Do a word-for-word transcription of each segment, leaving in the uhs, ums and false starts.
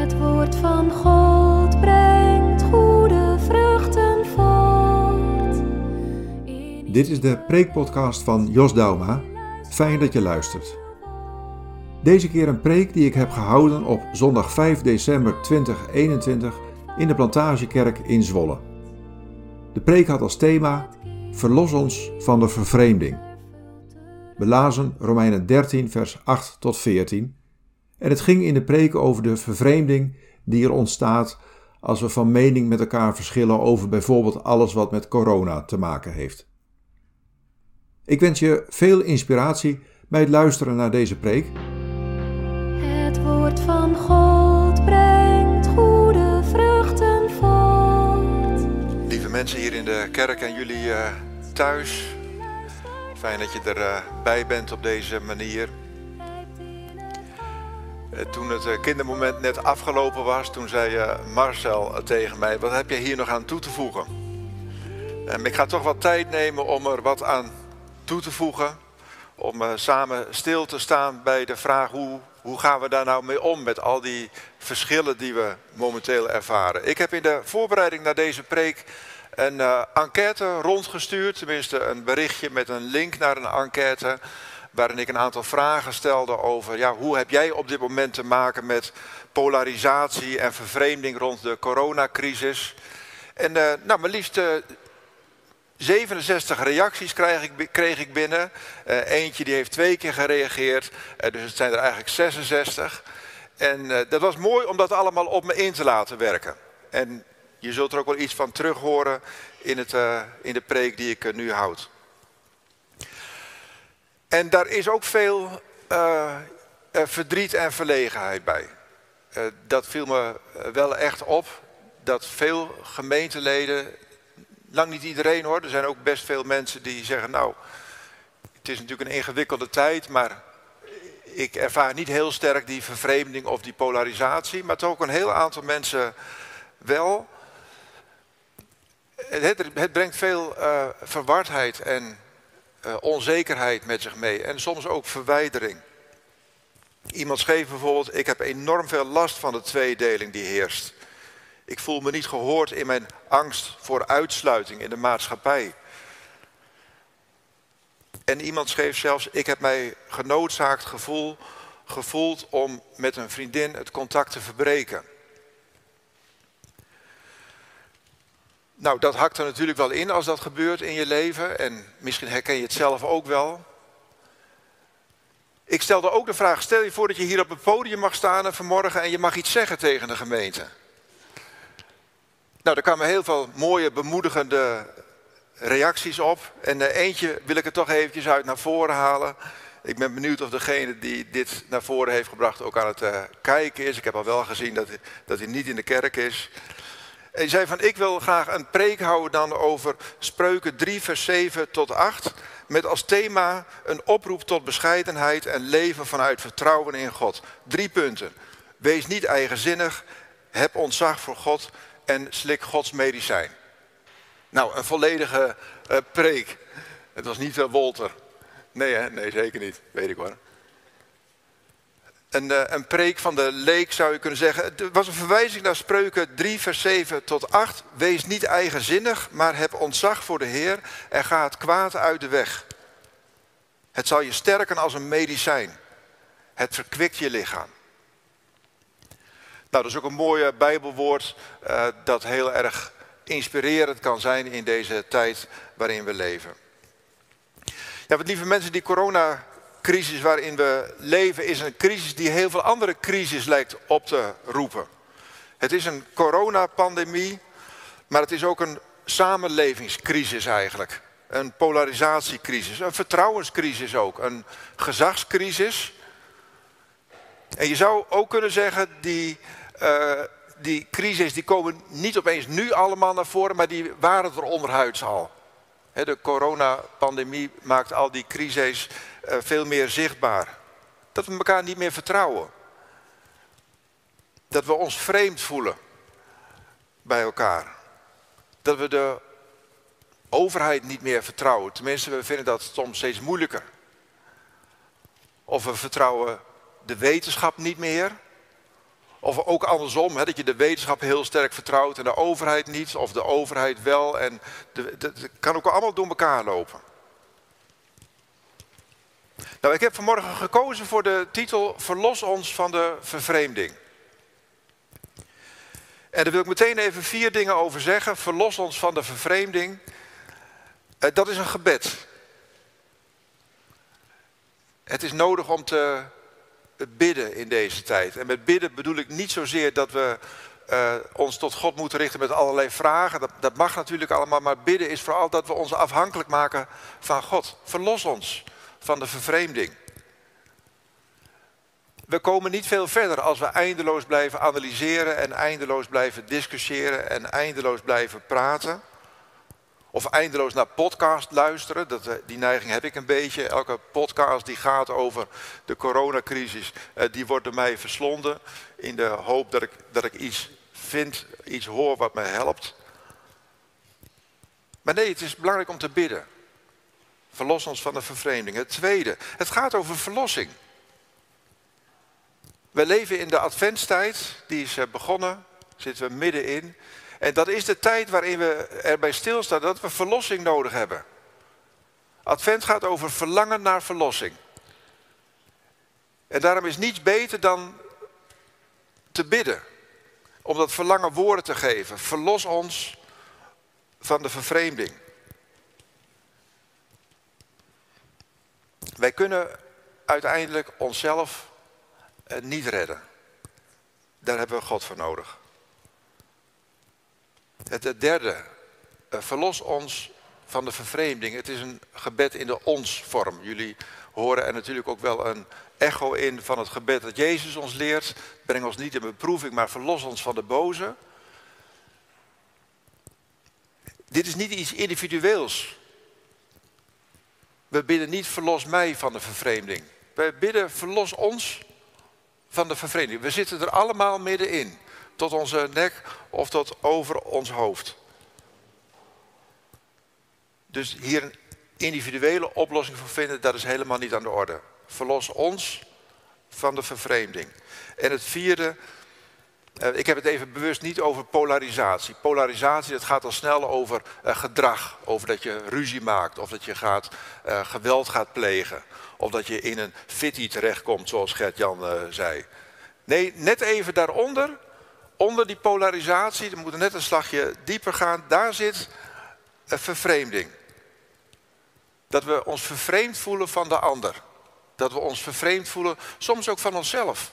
Het woord van God brengt goede vruchten voort. Dit is de preekpodcast van Jos Dauma. Fijn dat je luistert. Deze keer een preek die ik heb gehouden op zondag vijf december tweeduizend eenentwintig in de Plantagekerk in Zwolle. De preek had als thema: Verlos ons van de vervreemding. We lazen Romeinen dertien vers acht tot veertien en het ging in de preek over de vervreemding die er ontstaat als we van mening met elkaar verschillen over bijvoorbeeld alles wat met corona te maken heeft. Ik wens je veel inspiratie bij het luisteren naar deze preek. Het woord van God brengt goede vruchten voort. Lieve mensen hier in de kerk en jullie uh, thuis. Fijn dat je erbij uh, bent op deze manier. Uh, toen het uh, kindermoment net afgelopen was, toen zei uh, Marcel uh, tegen mij: wat heb je hier nog aan toe te voegen? Um, ik ga toch wat tijd nemen om er wat aan toe te voegen. Om uh, samen stil te staan bij de vraag: hoe, hoe gaan we daar nou mee om met al die verschillen die we momenteel ervaren? Ik heb in de voorbereiding naar deze preek een uh, enquête rondgestuurd. Tenminste een berichtje met een link naar een enquête. Waarin ik een aantal vragen stelde over ja, hoe heb jij op dit moment te maken met polarisatie en vervreemding rond de coronacrisis. En uh, nou, maar liefst uh, zevenenzestig reacties kreeg ik, kreeg ik binnen. Uh, eentje die heeft twee keer gereageerd, uh, dus het zijn er eigenlijk zesenzestig. En uh, dat was mooi om dat allemaal op me in te laten werken. En je zult er ook wel iets van terug horen in, het, uh, in de preek die ik uh, nu houd. En daar is ook veel uh, uh, verdriet en verlegenheid bij. Uh, dat viel me wel echt op, dat veel gemeenteleden, lang niet iedereen hoor, er zijn ook best veel mensen die zeggen: nou, het is natuurlijk een ingewikkelde tijd, maar ik ervaar niet heel sterk die vervreemding of die polarisatie, maar toch ook een heel aantal mensen wel. Het, het brengt veel uh, verwardheid en uh, onzekerheid met zich mee en soms ook verwijdering. Iemand schreef bijvoorbeeld: ik heb enorm veel last van de tweedeling die heerst. Ik voel me niet gehoord in mijn angst voor uitsluiting in de maatschappij. En iemand schreef zelfs: ik heb mij genoodzaakt gevoel, gevoeld om met een vriendin het contact te verbreken. Nou, dat hakt er natuurlijk wel in als dat gebeurt in je leven. En misschien herken je het zelf ook wel. Ik stelde ook de vraag: stel je voor dat je hier op het podium mag staan vanmorgen en je mag iets zeggen tegen de gemeente. Nou, daar kwamen heel veel mooie, bemoedigende reacties op. En uh, eentje wil ik er toch eventjes uit naar voren halen. Ik ben benieuwd of degene die dit naar voren heeft gebracht ook aan het uh, kijken is. Ik heb al wel gezien dat, dat hij niet in de kerk is. En hij zei van: ik wil graag een preek houden dan over Spreuken drie vers zeven tot acht. Met als thema een oproep tot bescheidenheid en leven vanuit vertrouwen in God. Drie punten. Wees niet eigenzinnig, heb ontzag voor God en slik Gods medicijn. Nou, een volledige uh, preek. Het was niet uh, Wolter. Nee, hè? Nee, zeker niet. Weet ik hoor. Een, uh, een preek van de leek zou je kunnen zeggen. Het was een verwijzing naar Spreuken drie vers zeven tot acht. Wees niet eigenzinnig, maar heb ontzag voor de Heer en ga het kwaad uit de weg. Het zal je sterken als een medicijn. Het verkwikt je lichaam. Nou, dat is ook een mooi Bijbelwoord uh, dat heel erg inspirerend kan zijn in deze tijd waarin we leven. Ja, wat lieve mensen, die coronacrisis waarin we leven is een crisis die heel veel andere crisis lijkt op te roepen. Het is een coronapandemie, maar het is ook een samenlevingscrisis eigenlijk. Een polarisatiecrisis, een vertrouwenscrisis ook, een gezagscrisis. En je zou ook kunnen zeggen, die, uh, die crisis die komen niet opeens nu allemaal naar voren, maar die waren er onderhuids al. He, de coronapandemie maakt al die crises uh, veel meer zichtbaar. Dat we elkaar niet meer vertrouwen. Dat we ons vreemd voelen bij elkaar. Dat we de overheid niet meer vertrouwen. Tenminste, we vinden dat soms steeds moeilijker. Of we vertrouwen de wetenschap niet meer. Of ook andersom, hè, dat je de wetenschap heel sterk vertrouwt en de overheid niet, of de overheid wel. En het kan ook allemaal door elkaar lopen. Nou, ik heb vanmorgen gekozen voor de titel Verlos ons van de vervreemding. En daar wil ik meteen even vier dingen over zeggen. Verlos ons van de vervreemding. Eh, dat is een gebed. Het is nodig om te bidden in deze tijd. En met bidden bedoel ik niet zozeer dat we uh, ons tot God moeten richten met allerlei vragen. Dat, dat mag natuurlijk allemaal, maar bidden is vooral dat we ons afhankelijk maken van God. Verlos ons van de vervreemding. We komen niet veel verder als we eindeloos blijven analyseren en eindeloos blijven discussiëren en eindeloos blijven praten. Of eindeloos naar podcast luisteren, dat, die neiging heb ik een beetje. Elke podcast die gaat over de coronacrisis, die wordt door mij verslonden. In de hoop dat ik, dat ik iets vind, iets hoor wat mij helpt. Maar nee, het is belangrijk om te bidden. Verlos ons van de vervreemding. Het tweede, het gaat over verlossing. We leven in de adventstijd, die is begonnen, zitten we middenin. En dat is de tijd waarin we erbij stilstaan dat we verlossing nodig hebben. Advent gaat over verlangen naar verlossing. En daarom is niets beter dan te bidden. Om dat verlangen woorden te geven. Verlos ons van de vervreemding. Wij kunnen uiteindelijk onszelf niet redden. Daar hebben we God voor nodig. Het derde, verlos ons van de vervreemding. Het is een gebed in de ons-vorm. Jullie horen er natuurlijk ook wel een echo in van het gebed dat Jezus ons leert. Breng ons niet in beproeving, maar verlos ons van de boze. Dit is niet iets individueels. We bidden niet verlos mij van de vervreemding. Wij bidden verlos ons van de vervreemding. We zitten er allemaal middenin. Tot onze nek of tot over ons hoofd. Dus hier een individuele oplossing voor vinden, dat is helemaal niet aan de orde. Verlos ons van de vervreemding. En het vierde, ik heb het even bewust niet over polarisatie. Polarisatie, dat gaat al snel over uh, gedrag. Over dat je ruzie maakt, of dat je gaat, uh, geweld gaat plegen. Of dat je in een fitty terechtkomt, zoals Gert-Jan uh, zei. Nee, net even daaronder... Onder die polarisatie, we moeten net een slagje dieper gaan, daar zit een vervreemding. Dat we ons vervreemd voelen van de ander. Dat we ons vervreemd voelen, soms ook van onszelf.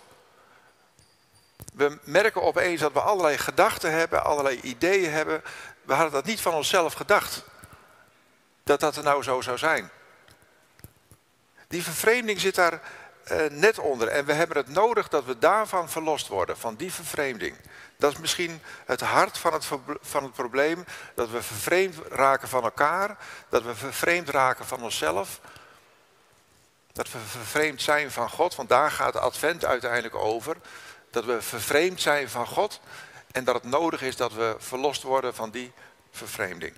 We merken opeens dat we allerlei gedachten hebben, allerlei ideeën hebben. We hadden dat niet van onszelf gedacht. Dat dat er nou zo zou zijn. Die vervreemding zit daar uh, net onder. En we hebben het nodig dat we daarvan verlost worden, van die vervreemding. Dat is misschien het hart van het, van het probleem. Dat we vervreemd raken van elkaar. Dat we vervreemd raken van onszelf. Dat we vervreemd zijn van God. Want daar gaat de advent uiteindelijk over. Dat we vervreemd zijn van God. En dat het nodig is dat we verlost worden van die vervreemding.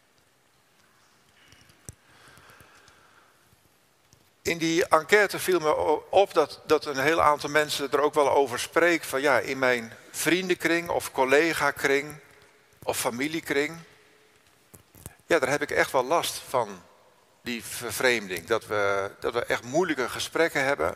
In die enquête viel me op dat, dat een heel aantal mensen er ook wel over spreken. Van ja, in mijn vriendenkring of collega-kring of familiekring. Ja, daar heb ik echt wel last van, die vervreemding. Dat we, dat we echt moeilijke gesprekken hebben.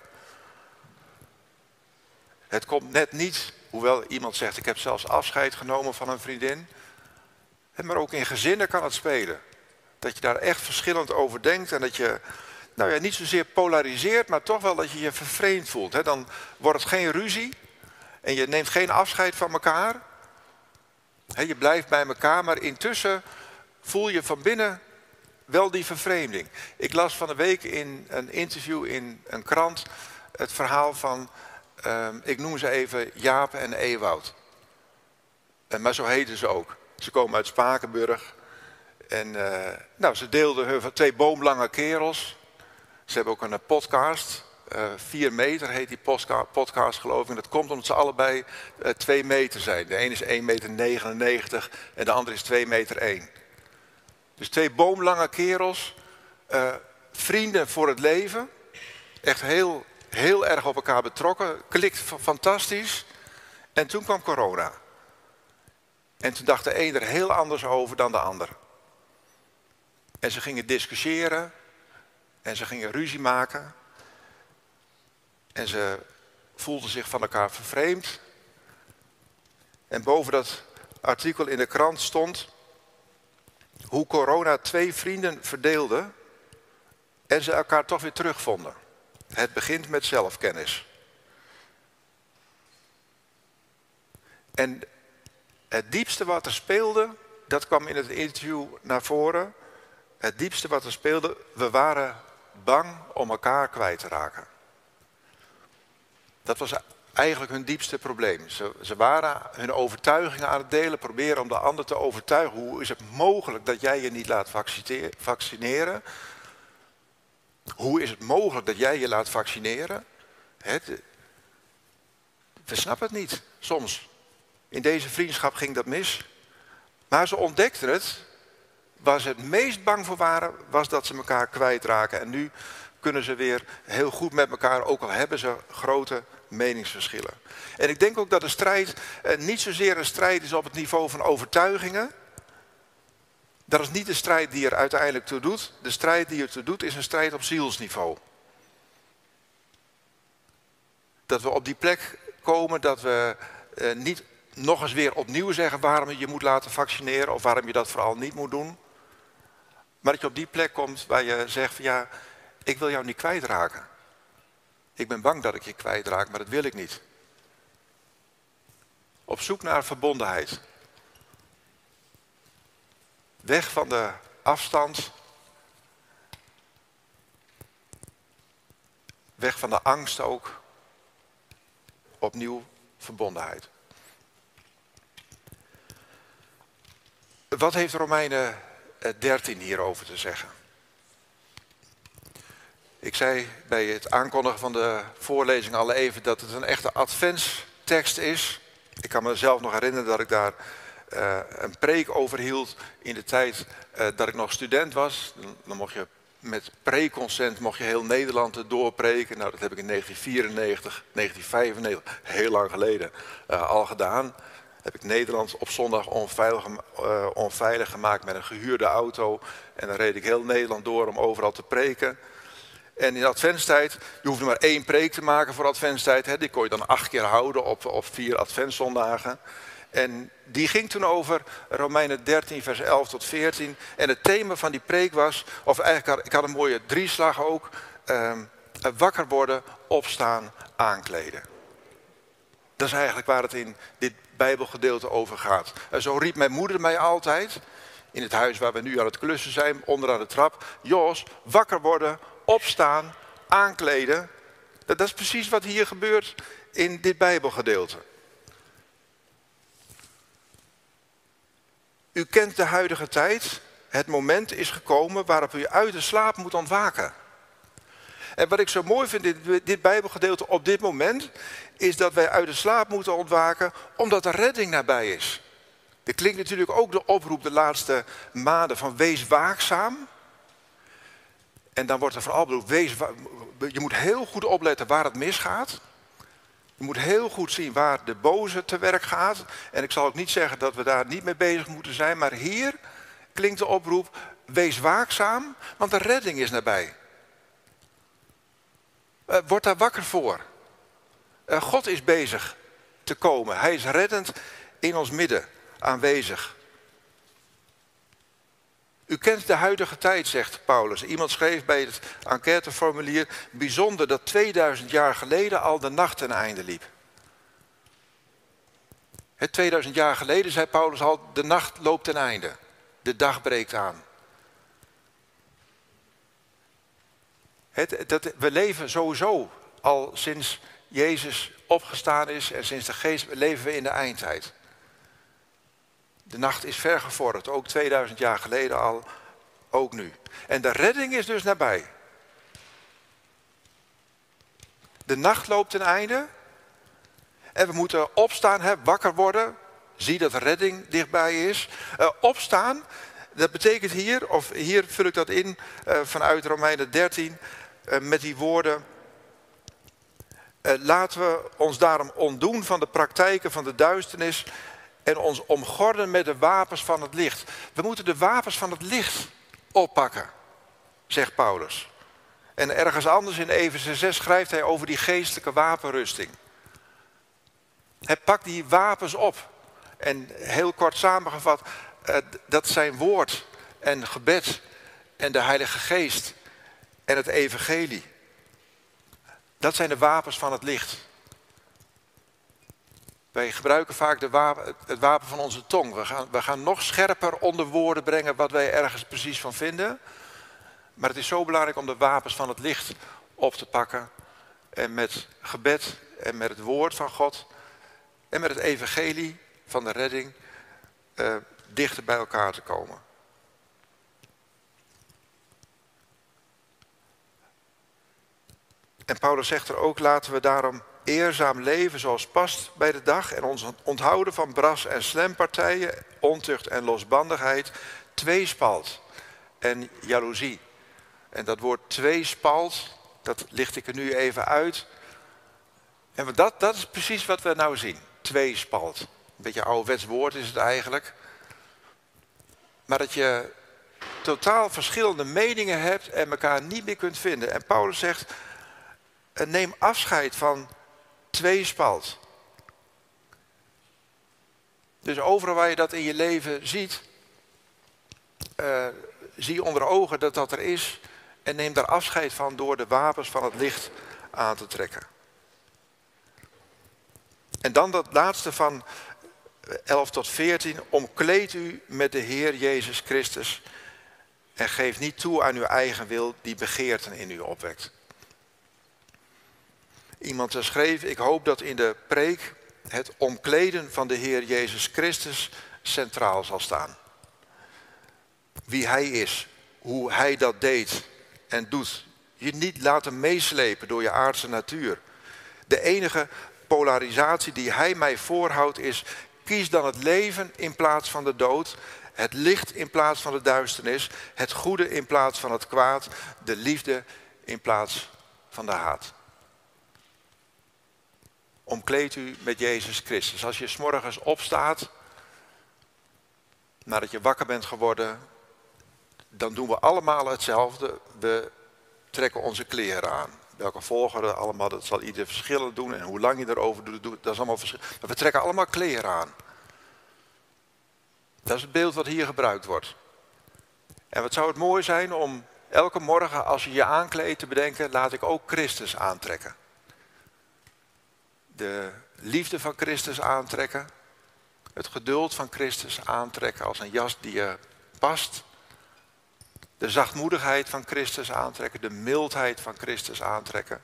Het komt net niet, hoewel iemand zegt ik heb zelfs afscheid genomen van een vriendin. Maar ook in gezinnen kan het spelen. Dat je daar echt verschillend over denkt en dat je... Nou ja, niet zozeer polariseert, maar toch wel dat je je vervreemd voelt. Hè? Dan wordt het geen ruzie en je neemt geen afscheid van elkaar. Hè, je blijft bij elkaar, maar intussen voel je van binnen wel die vervreemding. Ik las van de week in een interview in een krant het verhaal van, uh, ik noem ze even Jaap en Ewoud. Uh, maar zo heten ze ook. Ze komen uit Spakenburg. En uh, nou, ze deelden hun twee boomlange kerels. Ze hebben ook een podcast, uh, vier meter heet die podcast geloof ik. En dat komt omdat ze allebei uh, twee meter zijn. De ene is één meter negenennegentig en de andere is twee meter één. Dus twee boomlange kerels, uh, vrienden voor het leven. Echt heel, heel erg op elkaar betrokken, klikt fantastisch. En toen kwam corona. En toen dacht de een er heel anders over dan de ander. En ze gingen discussiëren. En ze gingen ruzie maken. En ze voelden zich van elkaar vervreemd. En boven dat artikel in de krant stond hoe corona twee vrienden verdeelde en ze elkaar toch weer terugvonden. Het begint met zelfkennis. En het diepste wat er speelde, dat kwam in het interview naar voren. Het diepste wat er speelde, we waren bang om elkaar kwijt te raken. Dat was eigenlijk hun diepste probleem. Ze, ze waren hun overtuigingen aan het delen, proberen om de ander te overtuigen. Hoe is het mogelijk dat jij je niet laat vaccineren? Hoe is het mogelijk dat jij je laat vaccineren? Het, we snappen het niet, soms. In deze vriendschap ging dat mis. Maar ze ontdekten het. Waar ze het meest bang voor waren, was dat ze elkaar kwijtraken. En nu kunnen ze weer heel goed met elkaar, ook al hebben ze grote meningsverschillen. En ik denk ook dat de strijd eh, niet zozeer een strijd is op het niveau van overtuigingen. Dat is niet de strijd die er uiteindelijk toe doet. De strijd die er toe doet is een strijd op zielsniveau. Dat we op die plek komen dat we eh, niet nog eens weer opnieuw zeggen waarom je je moet laten vaccineren of waarom je dat vooral niet moet doen. Maar dat je op die plek komt waar je zegt van ja, ik wil jou niet kwijtraken. Ik ben bang dat ik je kwijtraak, maar dat wil ik niet. Op zoek naar verbondenheid. Weg van de afstand. Weg van de angst ook. Opnieuw verbondenheid. Wat heeft Romeinen dertien hierover te zeggen? Ik zei bij het aankondigen van de voorlezing al even dat het een echte adventstekst is. Ik kan me zelf nog herinneren dat ik daar uh, een preek over hield in de tijd uh, dat ik nog student was. Dan, dan mocht je met preconsent mocht je heel Nederland doorpreken. Nou, dat heb ik in negentien vierennegentig, negentien vijfennegentig, heel lang geleden, uh, al gedaan. Heb ik Nederland op zondag onveilig, uh, onveilig gemaakt met een gehuurde auto. En dan reed ik heel Nederland door om overal te preken. En in de adventstijd, je hoefde maar één preek te maken voor adventstijd. Hè. Die kon je dan acht keer houden op, op vier adventszondagen. En die ging toen over Romeinen dertien, vers elf tot veertien. En het thema van die preek was, of eigenlijk had ik had een mooie drieslag ook. Uh, wakker worden, opstaan, aankleden. Dat is eigenlijk waar het in dit Bijbelgedeelte over gaat. En zo riep mijn moeder mij altijd, in het huis waar we nu aan het klussen zijn, onderaan de trap. Jos, wakker worden, opstaan, aankleden. Dat, dat is precies wat hier gebeurt in dit Bijbelgedeelte. U kent de huidige tijd. Het moment is gekomen waarop u uit de slaap moet ontwaken. En wat ik zo mooi vind in dit, dit Bijbelgedeelte op dit moment, is dat wij uit de slaap moeten ontwaken omdat de redding nabij is. Er klinkt natuurlijk ook de oproep de laatste maanden van wees waakzaam. En dan wordt er vooral bedoeld, wees, je moet heel goed opletten waar het misgaat. Je moet heel goed zien waar de boze te werk gaat. En ik zal ook niet zeggen dat we daar niet mee bezig moeten zijn. Maar hier klinkt de oproep, wees waakzaam, want de redding is nabij. Uh, word daar wakker voor. Uh, God is bezig te komen. Hij is reddend in ons midden aanwezig. U kent de huidige tijd, zegt Paulus. Iemand schreef bij het enquêteformulier, bijzonder dat tweeduizend jaar geleden al de nacht ten einde liep. He, tweeduizend jaar geleden zei Paulus al, de nacht loopt ten einde. De dag breekt aan. Het, dat, we leven sowieso al sinds Jezus opgestaan is en sinds de geest leven we in de eindtijd. De nacht is ver gevorderd, ook tweeduizend jaar geleden al, ook nu. En de redding is dus nabij. De nacht loopt ten einde. En we moeten opstaan, hè, wakker worden. Zie dat de redding dichtbij is. Uh, opstaan, dat betekent hier, of hier vul ik dat in uh, vanuit Romeinen dertien, uh, met die woorden. Uh, laten we ons daarom ontdoen van de praktijken van de duisternis en ons omgorden met de wapens van het licht. We moeten de wapens van het licht oppakken, zegt Paulus. En ergens anders in Efeze zes schrijft hij over die geestelijke wapenrusting. Hij pakt die wapens op. En heel kort samengevat, uh, dat zijn woord en gebed en de Heilige Geest en het evangelie. Dat zijn de wapens van het licht. Wij gebruiken vaak de wapen, het wapen van onze tong. We gaan, we gaan nog scherper onder woorden brengen wat wij ergens precies van vinden. Maar het is zo belangrijk om de wapens van het licht op te pakken. En met gebed en met het woord van God en met het evangelie van de redding uh, dichter bij elkaar te komen. En Paulus zegt er ook, laten we daarom eerzaam leven zoals past bij de dag en ons onthouden van bras- en slempartijen, ontucht en losbandigheid, tweespalt en jaloezie. En dat woord tweespalt, dat licht ik er nu even uit. En dat, dat is precies wat we nou zien, tweespalt. Een beetje een ouderwets woord is het eigenlijk. Maar dat je totaal verschillende meningen hebt en elkaar niet meer kunt vinden. En Paulus zegt, neem afscheid van tweespalt. Dus overal waar je dat in je leven ziet, uh, zie je onder ogen dat dat er is en neem daar afscheid van door de wapens van het licht aan te trekken. En dan dat laatste van elf tot veertien, omkleed u met de Heer Jezus Christus en geef niet toe aan uw eigen wil die begeerten in u opwekt. Iemand schreef, ik hoop dat in de preek het omkleden van de Heer Jezus Christus centraal zal staan. Wie Hij is, hoe Hij dat deed en doet. Je niet laten meeslepen door je aardse natuur. De enige polarisatie die Hij mij voorhoudt is, kies dan het leven in plaats van de dood, het licht in plaats van de duisternis, het goede in plaats van het kwaad, de liefde in plaats van de haat. Omkleed u met Jezus Christus. Als je 's morgens opstaat, nadat je wakker bent geworden, dan doen we allemaal hetzelfde. We trekken onze kleren aan. Welke volgorde allemaal, dat zal ieder verschillend doen. En hoe lang je erover doet, dat is allemaal verschillend. Maar we trekken allemaal kleren aan. Dat is het beeld wat hier gebruikt wordt. En wat zou het mooi zijn om elke morgen als je je aankleedt te bedenken, laat ik ook Christus aantrekken. De liefde van Christus aantrekken. Het geduld van Christus aantrekken als een jas die je past. De zachtmoedigheid van Christus aantrekken. De mildheid van Christus aantrekken.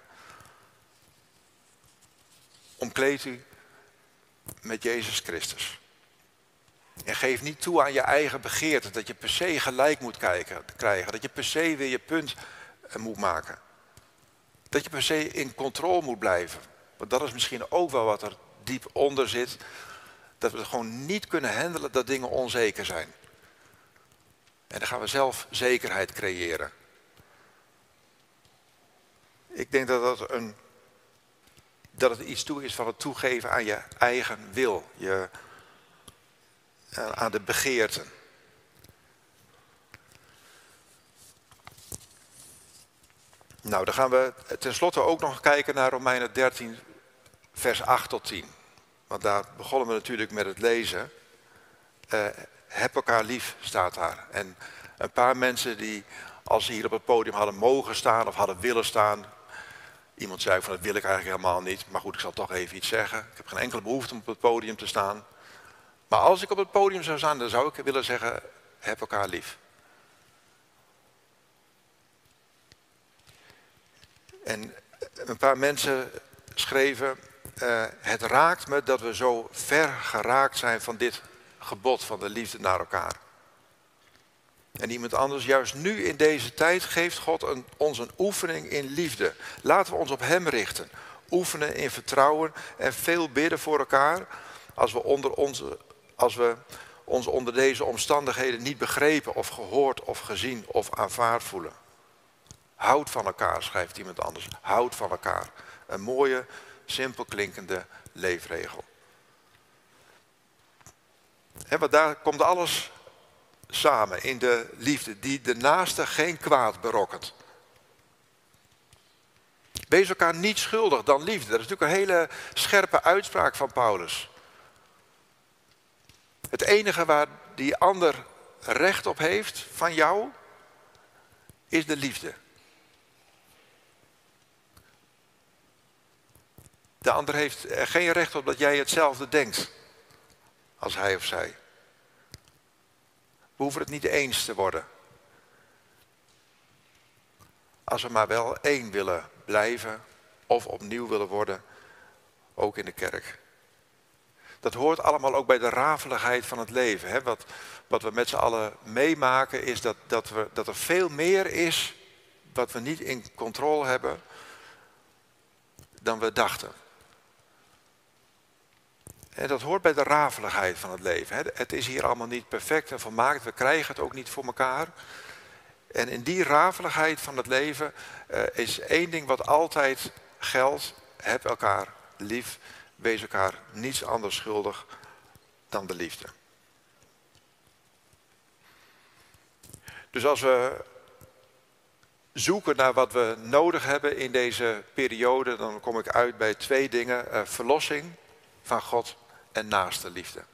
Omkleed u met Jezus Christus. En geef niet toe aan je eigen begeerte. Dat je per se gelijk moet kijken, krijgen. Dat je per se weer je punt moet maken. Dat je per se in controle moet blijven. Want dat is misschien ook wel wat er diep onder zit. Dat we het gewoon niet kunnen handelen dat dingen onzeker zijn. En dan gaan we zelf zekerheid creëren. Ik denk dat dat, een, dat het iets toe is van het toegeven aan je eigen wil. Je, aan de begeerten. Nou, dan gaan we tenslotte ook nog kijken naar Romeinen dertien, vers acht tot tien. Want daar begonnen we natuurlijk met het lezen. Uh, heb elkaar lief, staat daar. En een paar mensen die, als ze hier op het podium hadden mogen staan of hadden willen staan. Iemand zei van, dat wil ik eigenlijk helemaal niet. Maar goed, ik zal toch even iets zeggen. Ik heb geen enkele behoefte om op het podium te staan. Maar als ik op het podium zou staan, dan zou ik willen zeggen, heb elkaar lief. En een paar mensen schreven, uh, het raakt me dat we zo ver geraakt zijn van dit gebod van de liefde naar elkaar. En iemand anders, juist nu in deze tijd geeft God een, ons een oefening in liefde. Laten we ons op Hem richten. Oefenen in vertrouwen en veel bidden voor elkaar. Als we, onder onze, als we ons onder deze omstandigheden niet begrepen of gehoord of gezien of aanvaard voelen. Houd van elkaar, schrijft iemand anders. Houd van elkaar. Een mooie simpel klinkende leefregel. He, want daar komt alles samen in de liefde, die de naaste geen kwaad berokkent. Wees elkaar niet schuldig dan liefde. Dat is natuurlijk een hele scherpe uitspraak van Paulus. Het enige waar die ander recht op heeft van jou, is de liefde. De ander heeft er geen recht op dat jij hetzelfde denkt als hij of zij. We hoeven het niet eens te worden. Als we maar wel één willen blijven of opnieuw willen worden, ook in de kerk. Dat hoort allemaal ook bij de rafeligheid van het leven. Hè? Wat, wat we met z'n allen meemaken is dat, dat, we, dat er veel meer is wat we niet in controle hebben dan we dachten. En dat hoort bij de rafeligheid van het leven. Hè? Het is hier allemaal niet perfect en volmaakt. We krijgen het ook niet voor elkaar. En in die rafeligheid van het leven uh, is één ding wat altijd geldt. Heb elkaar lief. Wees elkaar niets anders schuldig dan de liefde. Dus als we zoeken naar wat we nodig hebben in deze periode, dan kom ik uit bij twee dingen. Uh, verlossing van God en naaste liefde.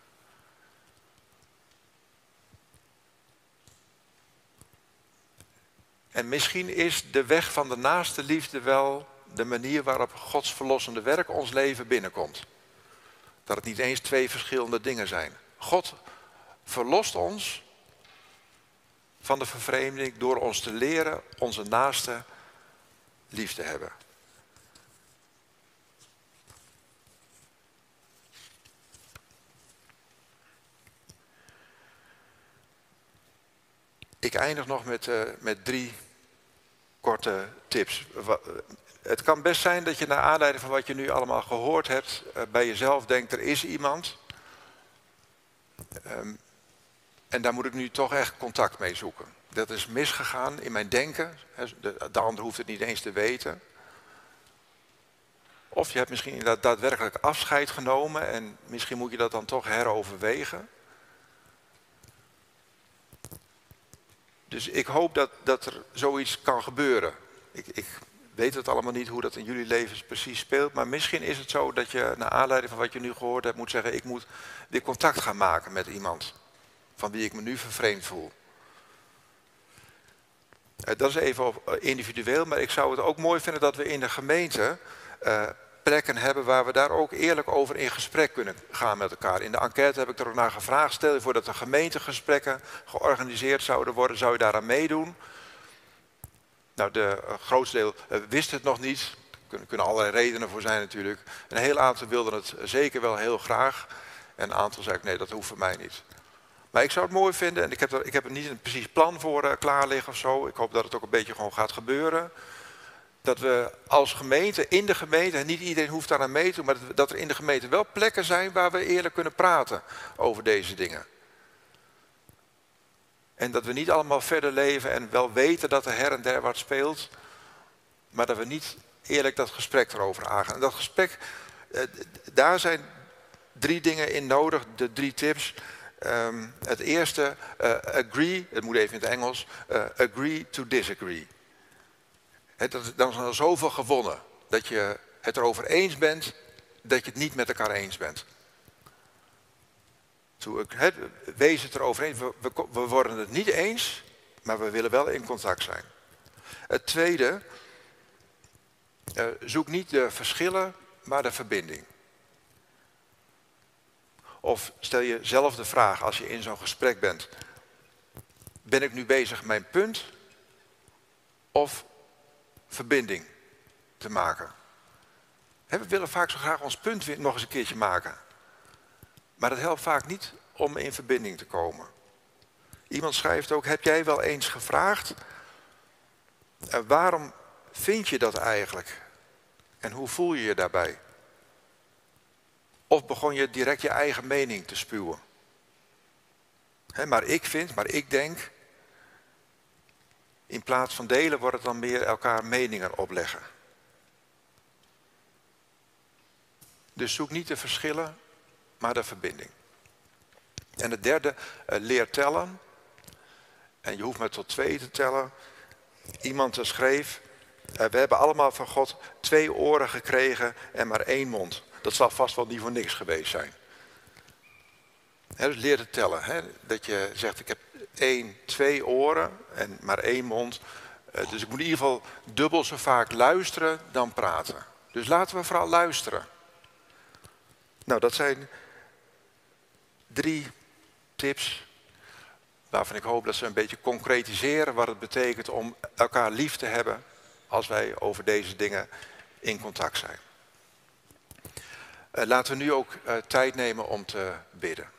En misschien is de weg van de naaste liefde wel de manier waarop Gods verlossende werk ons leven binnenkomt. Dat het niet eens twee verschillende dingen zijn. God verlost ons van de vervreemding door ons te leren onze naaste lief te hebben. Ik eindig nog met, uh, met drie korte tips. Het kan best zijn dat je naar aanleiding van wat je nu allemaal gehoord hebt, uh, bij jezelf denkt, er is iemand. Um, en daar moet ik nu toch echt contact mee zoeken. Dat is misgegaan in mijn denken. De, de ander hoeft het niet eens te weten. Of je hebt misschien inderdaad daadwerkelijk afscheid genomen en misschien moet je dat dan toch heroverwegen. Dus ik hoop dat, dat er zoiets kan gebeuren. Ik, ik weet het allemaal niet hoe dat in jullie levens precies speelt. Maar misschien is het zo dat je naar aanleiding van wat je nu gehoord hebt moet zeggen, ik moet weer contact gaan maken met iemand van wie ik me nu vervreemd voel. Dat is even individueel, maar ik zou het ook mooi vinden dat we in de gemeente uh, plekken hebben waar we daar ook eerlijk over in gesprek kunnen gaan met elkaar. In de enquête heb ik er ook naar gevraagd. Stel je voor dat de gemeentegesprekken georganiseerd zouden worden. Zou je daaraan meedoen? Nou, de uh, grootste deel uh, wist het nog niet. Er kunnen, kunnen allerlei redenen voor zijn natuurlijk. Een heel aantal wilden het zeker wel heel graag. En een aantal zei ik, nee, dat hoeft voor mij niet. Maar ik zou het mooi vinden, en ik heb er, ik heb er niet een precies plan voor uh, klaar liggen of zo. Ik hoop dat het ook een beetje gewoon gaat gebeuren. Dat we als gemeente, in de gemeente, en niet iedereen hoeft daar aan mee te doen, maar dat, dat er in de gemeente wel plekken zijn waar we eerlijk kunnen praten over deze dingen. En dat we niet allemaal verder leven en wel weten dat er her en der wat speelt, maar dat we niet eerlijk dat gesprek erover aangaan. En dat gesprek, uh, daar zijn drie dingen in nodig, de drie tips. Um, het eerste, uh, agree, het moet even in het Engels, uh, agree to disagree. He, dat, dan is er zoveel gewonnen, dat je het erover eens bent, dat je het niet met elkaar eens bent. To, he, wees het erover eens, we, we, we worden het niet eens, maar we willen wel in contact zijn. Het tweede, uh, zoek niet de verschillen, maar de verbinding. Of stel je zelf de vraag als je in zo'n gesprek bent. Ben ik nu bezig mijn punt of verbinding te maken? He, we willen vaak zo graag ons punt nog eens een keertje maken. Maar dat helpt vaak niet om in verbinding te komen. Iemand schrijft ook, heb jij wel eens gevraagd, uh, waarom vind je dat eigenlijk? En hoe voel je je daarbij? Of begon je direct je eigen mening te spuwen? He, maar ik vind, maar ik denk. In plaats van delen wordt het dan meer elkaar meningen opleggen. Dus zoek niet de verschillen, maar de verbinding. En het derde, uh, leer tellen. En je hoeft maar tot twee te tellen. Iemand schreef, uh, we hebben allemaal van God twee oren gekregen en maar één mond. Dat zal vast wel niet voor niks geweest zijn. He, dus leer te tellen. He. Dat je zegt, ik heb één, twee oren en maar één mond. Uh, dus ik moet in ieder geval dubbel zo vaak luisteren dan praten. Dus laten we vooral luisteren. Nou, dat zijn drie tips waarvan ik hoop dat ze een beetje concretiseren wat het betekent om elkaar lief te hebben als wij over deze dingen in contact zijn. Uh, laten we nu ook uh, tijd nemen om te bidden.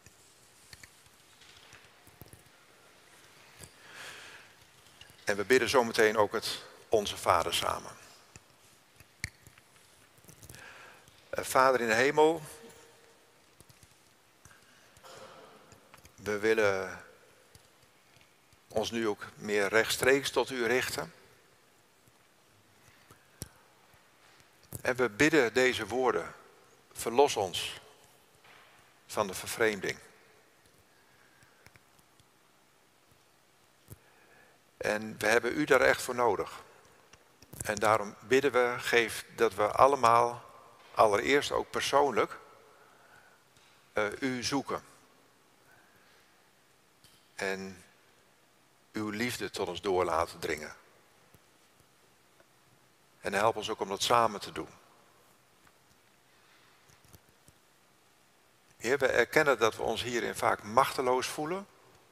En we bidden zometeen ook het Onze Vader samen. Uh, Vader in de hemel, we willen ons nu ook meer rechtstreeks tot u richten. En we bidden deze woorden, verlos ons van de vervreemding. En we hebben u daar echt voor nodig. En daarom bidden we, geef dat we allemaal, allereerst ook persoonlijk, uh, u zoeken. En uw liefde tot ons door laten dringen. En help ons ook om dat samen te doen. Heer, we erkennen dat we ons hierin vaak machteloos voelen.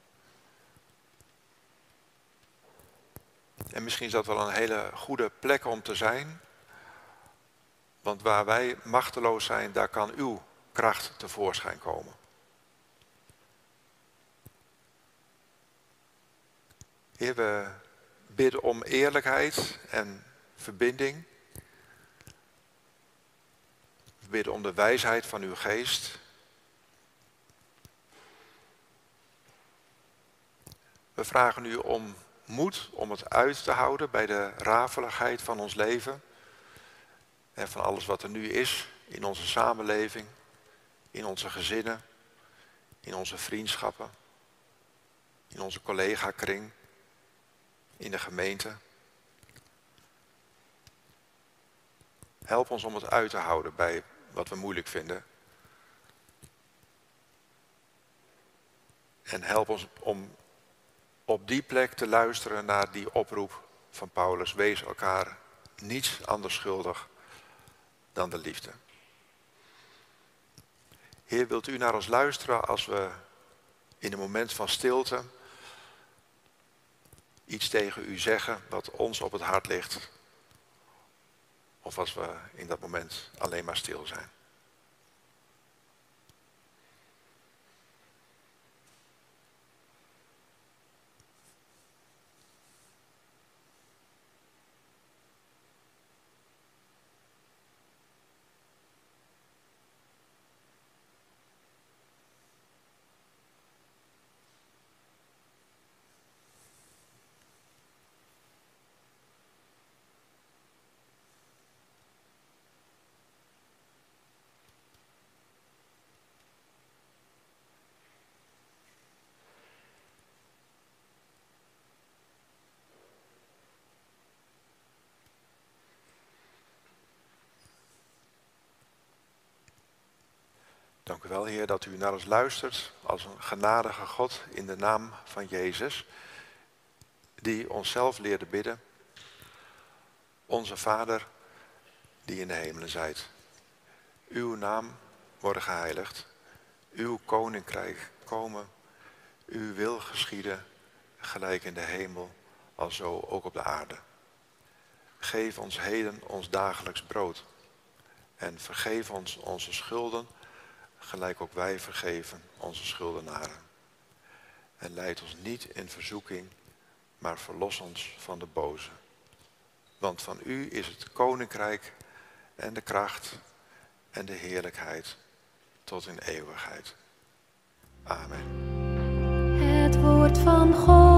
En misschien is dat wel een hele goede plek om te zijn. Want waar wij machteloos zijn, daar kan uw kracht tevoorschijn komen. Heer, we bidden om eerlijkheid en verbinding. We bidden om de wijsheid van uw geest. We vragen u om moed om het uit te houden bij de rafeligheid van ons leven. En van alles wat er nu is in onze samenleving, in onze gezinnen, in onze vriendschappen, in onze collega-kring, in de gemeente. Help ons om het uit te houden bij wat we moeilijk vinden. En help ons om op die plek te luisteren naar die oproep van Paulus. Wees elkaar niets anders schuldig dan de liefde. Heer, wilt u naar ons luisteren als we in een moment van stilte iets tegen u zeggen wat ons op het hart ligt? Of als we in dat moment alleen maar stil zijn? Dank u wel, Heer, dat u naar ons luistert als een genadige God in de naam van Jezus, die onszelf leerde bidden. Onze Vader, die in de hemelen zijt. Uw naam worden geheiligd. Uw koninkrijk komen. Uw wil geschieden, gelijk in de hemel, alzo ook op de aarde. Geef ons heden ons dagelijks brood. En vergeef ons onze schulden, gelijk ook wij vergeven onze schuldenaren. En leid ons niet in verzoeking, maar verlos ons van de boze. Want van u is het koninkrijk en de kracht en de heerlijkheid tot in eeuwigheid. Amen. Het woord van God.